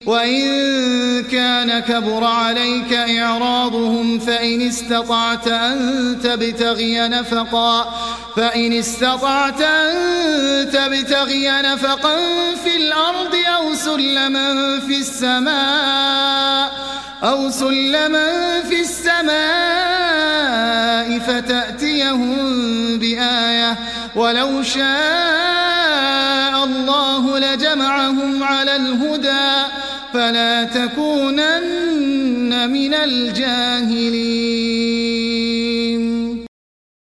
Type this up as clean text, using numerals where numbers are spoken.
وإن كان كبر عليك إعراضهم فإن استطعت أن تبتغي نفقا في الأرض أو سلما في السماء فتأتيهم بآية ولو شاء الله لجمعهم على الهدى فلا تكونن من الجاهلين.